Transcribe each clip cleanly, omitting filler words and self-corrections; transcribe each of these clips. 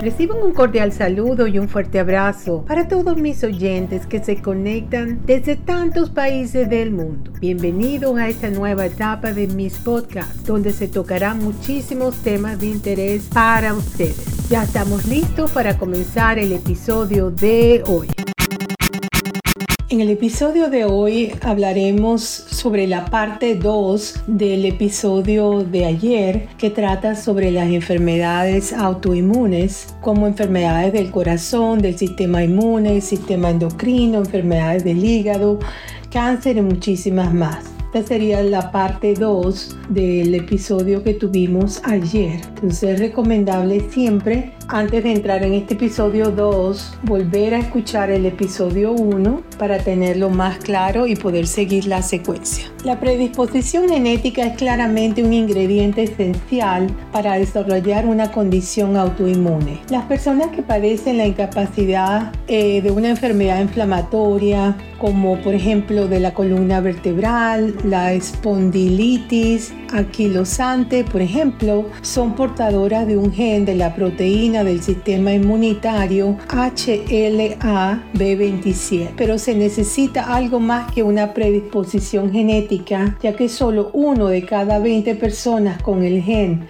Reciban un cordial saludo y un fuerte abrazo para todos mis oyentes que se conectan desde tantos países del mundo. Bienvenidos a esta nueva etapa de mis podcasts, donde se tocarán muchísimos temas de interés para ustedes. Ya estamos listos para comenzar el episodio de hoy. En el episodio de hoy hablaremos sobre la parte 2 del episodio de ayer, que trata sobre las enfermedades autoinmunes, como enfermedades del corazón, del sistema inmune, sistema endocrino, enfermedades del hígado, cáncer y muchísimas más. Esta sería la parte 2 del episodio que tuvimos ayer. Entonces es recomendable siempre, antes de entrar en este episodio 2, volver a escuchar el episodio 1 para tenerlo más claro y poder seguir la secuencia. La predisposición genética es claramente un ingrediente esencial para desarrollar una condición autoinmune. Las personas que padecen la incapacidad de una enfermedad inflamatoria, como por ejemplo de la columna vertebral, la espondilitis anquilosante, por ejemplo, son portadoras de un gen de la proteína del sistema inmunitario HLA-B27, pero se necesita algo más que una predisposición genética, ya que solo 1 de cada 20 personas con el gen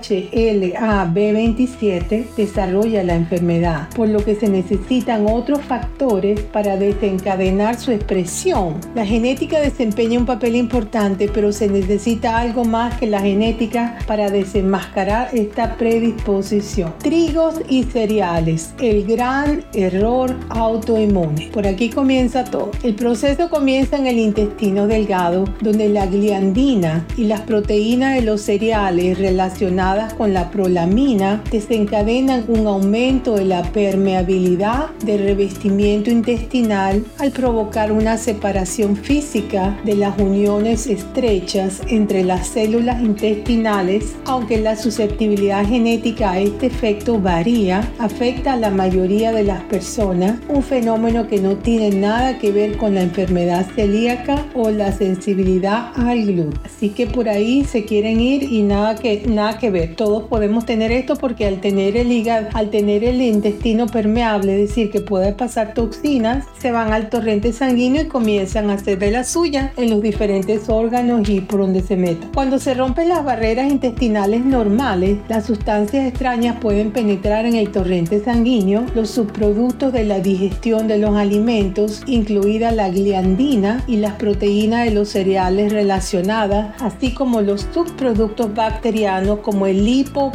HLA-B27 desarrolla la enfermedad, por lo que se necesitan otros factores para desencadenar su expresión. La genética desempeña un papel importante, pero se necesita algo más que la genética para desenmascarar esta predisposición. Trigos y cereales, el gran error autoinmune. Por aquí comienza todo. El proceso comienza en el intestino delgado, donde la gliadina y las proteínas de los cereales relacionadas con la prolamina desencadenan un aumento de la permeabilidad del revestimiento intestinal al provocar una separación física de las uniones estrechas entre las células intestinales. Aunque la susceptibilidad genética a este efecto varía, afecta a la mayoría de las personas, un fenómeno que no tiene nada que ver con la enfermedad celíaca o la sensibilidad al gluten. Así que por ahí se quieren ir y nada que ver. Todos podemos tener esto porque al tener el hígado, al tener el intestino permeable, es decir, que puede pasar toxinas, se van al torrente sanguíneo y comienzan a hacer de la suya en los diferentes órganos y por donde se meta. Cuando se rompen las barreras intestinales normales, las sustancias extrañas pueden penetrar en el torrente sanguíneo. Los subproductos de la digestión de los alimentos, incluida la gliadina y las proteínas de los cereales relacionadas, así como los subproductos bacterianos como el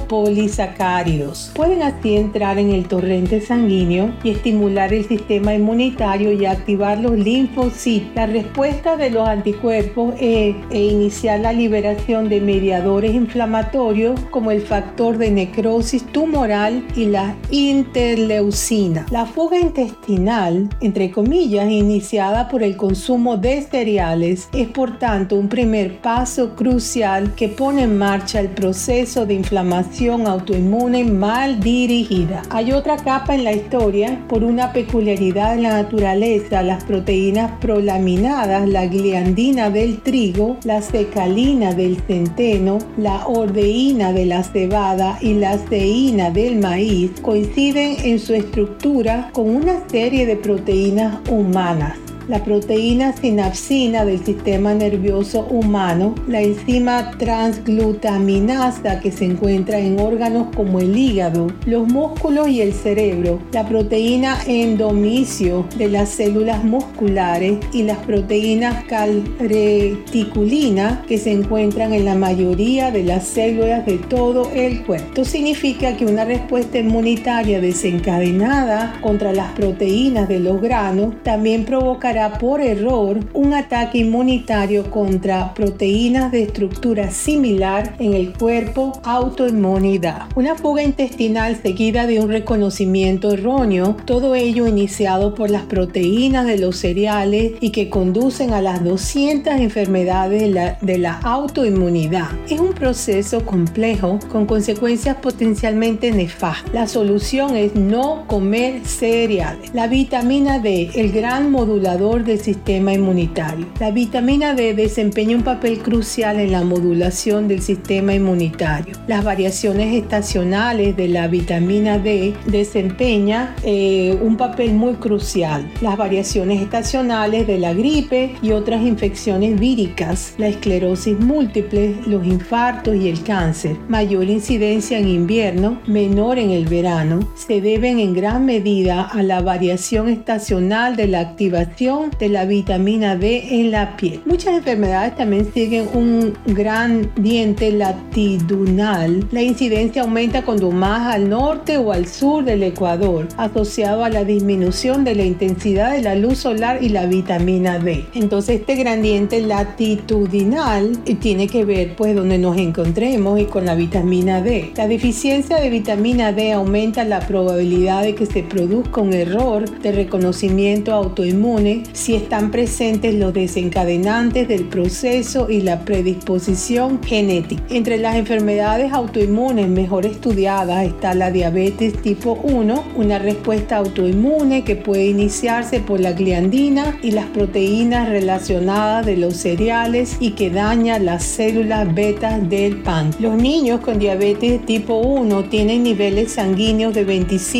lipopolisacáridos, pueden así entrar en el torrente sanguíneo y estimular el sistema inmunitario y activar los linfocitos. La respuesta de los anticuerpos e iniciar la liberación de mediadores inflamatorios como el factor de necrosis tumoral y la interleucina. La fuga intestinal, entre comillas, iniciada por el consumo de cereales, es por tanto un primer paso crucial que pone en marcha el proceso de inflamación autoinmune mal dirigida. Hay otra capa en la historia. Por una peculiaridad de la naturaleza, las proteínas prolaminadas, la gliadina del trigo, la secalina del centeno, la ordeína de la cebada y la ceína del maíz coinciden en su estructura con una serie de proteínas humanas. La proteína sinapsina del sistema nervioso humano, la enzima transglutaminasa que se encuentra en órganos como el hígado, los músculos y el cerebro, la proteína endomisio de las células musculares y las proteínas calreticulina que se encuentran en la mayoría de las células de todo el cuerpo. Esto significa que una respuesta inmunitaria desencadenada contra las proteínas de los granos también provocará por error un ataque inmunitario contra proteínas de estructura similar en el cuerpo, autoinmunidad. Una fuga intestinal seguida de un reconocimiento erróneo, todo ello iniciado por las proteínas de los cereales y que conducen a las 200 enfermedades de la autoinmunidad. Es un proceso complejo con consecuencias potencialmente nefastas. La solución es no comer cereales. La vitamina D, el gran modulador regulador del sistema inmunitario. La vitamina D desempeña un papel crucial en la modulación del sistema inmunitario. Las variaciones estacionales de la vitamina D desempeñan un papel muy crucial. Las variaciones estacionales de la gripe y otras infecciones víricas, la esclerosis múltiple, los infartos y el cáncer, mayor incidencia en invierno, menor en el verano, se deben en gran medida a la variación estacional de la activación de la vitamina D en la piel. Muchas enfermedades también siguen un gradiente latitudinal. La incidencia aumenta cuando más al norte o al sur del ecuador, asociado a la disminución de la intensidad de la luz solar y la vitamina D. Entonces este gradiente latitudinal tiene que ver pues donde nos encontremos y con la vitamina D. La deficiencia de vitamina D aumenta la probabilidad de que se produzca un error de reconocimiento autoinmune si están presentes los desencadenantes del proceso y la predisposición genética. Entre las enfermedades autoinmunes mejor estudiadas está la diabetes tipo 1, una respuesta autoinmune que puede iniciarse por la gliadina y las proteínas relacionadas de los cereales y que daña las células beta del páncreas. Los niños con diabetes tipo 1 tienen niveles sanguíneos de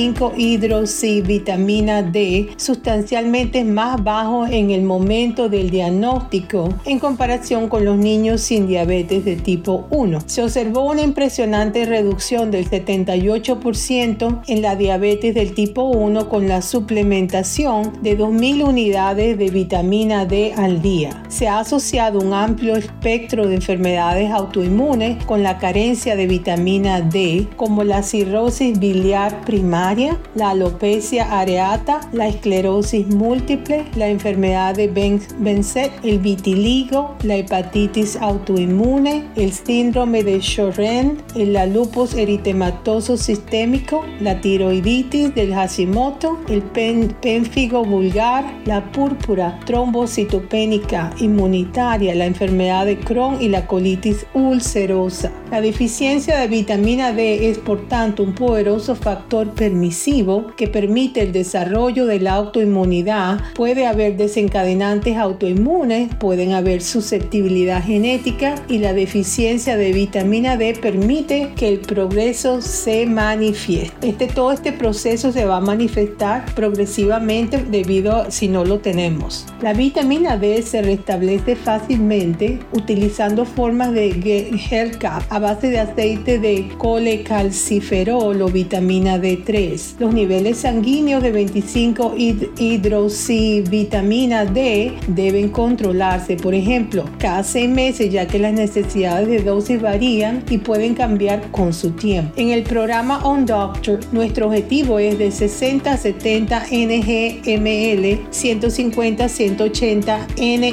25-hidroxivitamina D sustancialmente más bajos en el momento del diagnóstico en comparación con los niños sin diabetes de tipo 1. Se observó una impresionante reducción del 78% en la diabetes del tipo 1 con la suplementación de 2.000 unidades de vitamina D al día. Se ha asociado un amplio espectro de enfermedades autoinmunes con la carencia de vitamina D, como la cirrosis biliar primaria, la alopecia areata, la esclerosis múltiple, la enfermedad de Behçet, el vitiligo, la hepatitis autoinmune, el síndrome de Sjögren, el lupus eritematoso sistémico, la tiroiditis del Hashimoto, el pénfigo vulgar, la púrpura trombocitopénica inmunitaria, la enfermedad de Crohn y la colitis ulcerosa. La deficiencia de vitamina D es, por tanto, un poderoso factor permisivo que permite el desarrollo de la autoinmunidad. Puede haber desencadenantes autoinmunes, pueden haber susceptibilidad genética y la deficiencia de vitamina D permite que el progreso se manifieste. Todo este proceso se va a manifestar progresivamente si no lo tenemos. La vitamina D se restablece fácilmente utilizando formas de gel cap a base de aceite de colecalciferol o vitamina D3. Los niveles sanguíneos de 25-hidroxivitamina D deben controlarse, por ejemplo, cada 6 meses, ya que las necesidades de dosis varían y pueden cambiar con su tiempo. En el programa On Doctor, nuestro objetivo es de 60 a 70 ng/ml, 150 a 180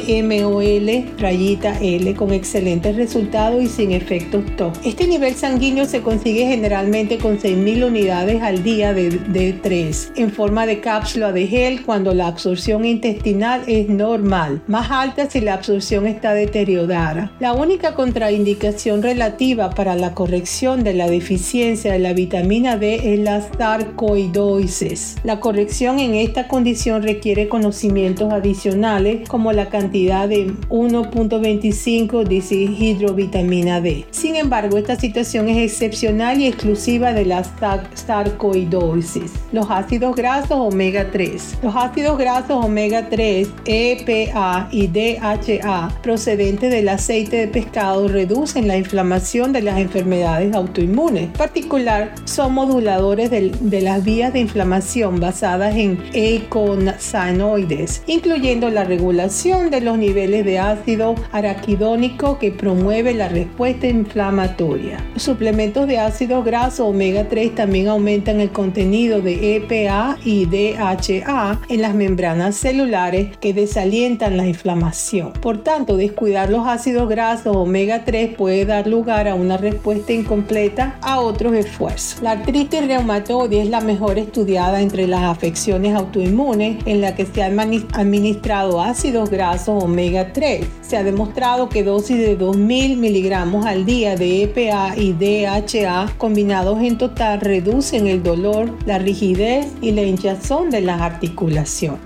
nmol/L con excelentes resultados y sin efectos tóxicos. Este nivel sanguíneo se consigue generalmente con 6.000 unidades al día de D3 en forma de cápsula de gel cuando la absorción intestinal es normal, más alta si la absorción está deteriorada. La única contraindicación relativa para la corrección de la deficiencia de la vitamina D es la sarcoidosis. La corrección en esta condición requiere conocimientos adicionales como la cantidad de 1.25 deshidrovitamina D. Sin embargo, esta situación es excepcional y exclusiva de la sarcoidosis. Los ácidos grasos omega 3. Los ácidos grasos omega 3, EPA y DHA procedentes del aceite de pescado reducen la inflamación de las enfermedades autoinmunes. En particular, son moduladores de las vías de inflamación basadas en eicosanoides, incluyendo la regulación de los niveles de ácido araquidónico que promueve la respuesta inflamatoria. Los suplementos de ácidos grasos omega 3 también aumentan el contenido de EPA y DHA en las membranas celulares que desalientan la inflamación. Por tanto, descuidar los ácidos grasos omega 3 puede dar lugar a una respuesta incompleta a otros esfuerzos. La artritis reumatoide es la mejor estudiada entre las afecciones autoinmunes en la que se han administrado ácidos grasos omega 3. Se ha demostrado que dosis de 2.000 miligramos al día de EPA y DHA combinados en total reducen el dolor, la rigidez y la hinchazón de las articulaciones. Una clara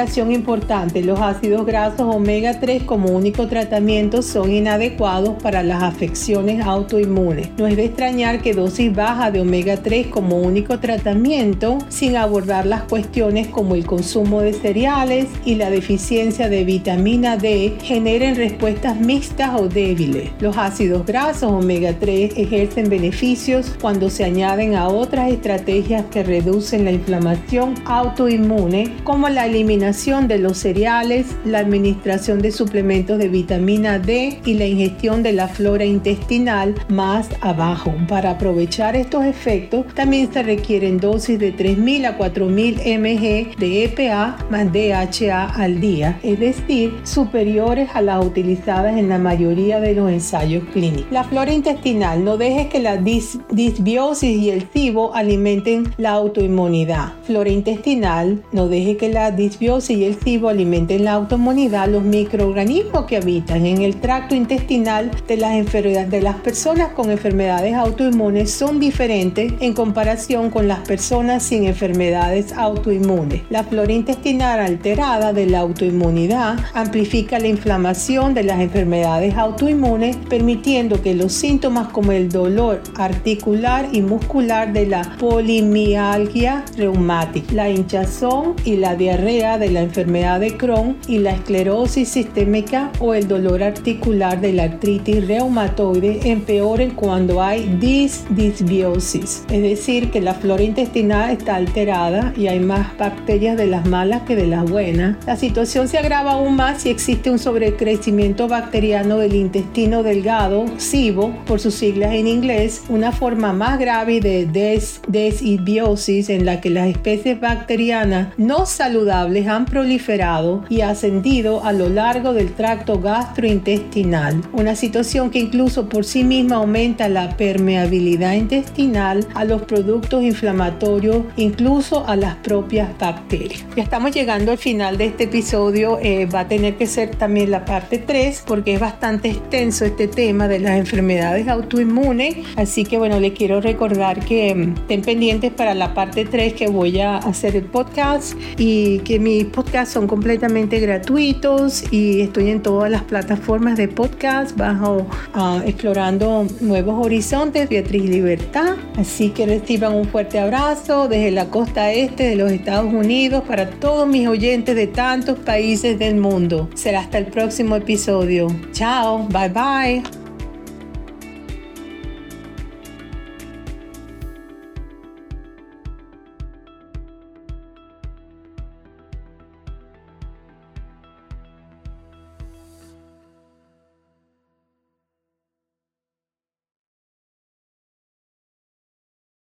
aclaración importante, los ácidos grasos omega 3 como único tratamiento son inadecuados para las afecciones autoinmunes. No es de extrañar que dosis baja de omega 3 como único tratamiento, sin abordar las cuestiones como el consumo de cereales y la deficiencia de vitamina D, generen respuestas mixtas o débiles. Los ácidos grasos omega 3 ejercen beneficios cuando se añaden a otras estrategias que reducen la inflamación autoinmune, como la eliminación de los cereales, la administración de suplementos de vitamina D y la ingestión de la flora intestinal más abajo. Para aprovechar estos efectos, también se requieren dosis de 3.000 a 4.000 mg de EPA más DHA al día, es decir, superiores a las utilizadas en la mayoría de los ensayos clínicos. La flora intestinal. No dejes que la disbiosis y el SIBO alimenten la autoinmunidad. Flora intestinal. No deje que la disbiosis y el SIBO alimenten la autoinmunidad. Los microorganismos que habitan en el tracto intestinal de las personas con enfermedades autoinmunes son diferentes en comparación con las personas sin enfermedades autoinmunes. La flora intestinal alterada de la autoinmunidad amplifica la inflamación de las enfermedades autoinmunes, permitiendo que los síntomas como el dolor articular y muscular de la polimialgia reumática, la hinchazón y la diarrea de la enfermedad de Crohn y la esclerosis sistémica o el dolor articular de la artritis reumatoide empeoren cuando hay disbiosis. Es decir, que la flora intestinal está alterada y hay más bacterias de las malas que de las buenas. La situación se agrava aún más si existe un sobrecrecimiento bacteriano del intestino delgado, SIBO, por sus siglas en inglés, una forma más grave de disbiosis en la que las especies bacterianas no saludables han proliferado y ascendido a lo largo del tracto gastrointestinal, una situación que incluso por sí misma aumenta la permeabilidad intestinal a los productos inflamatorios, incluso a las propias bacterias. Ya estamos llegando al final de este episodio. Va a tener que ser también la parte 3 porque es bastante extenso este tema de las enfermedades autoinmunes, así que bueno, les quiero recordar que estén pendientes para la parte 3, que voy a hacer el podcast, y que mis podcasts son completamente gratuitos y estoy en todas las plataformas de podcast bajo Explorando Nuevos Horizontes, Beatriz Libertad. Así que reciban un fuerte abrazo desde la costa este de los Estados Unidos para todos mis oyentes de tantos países del mundo. Será hasta el próximo episodio. Chao, bye bye.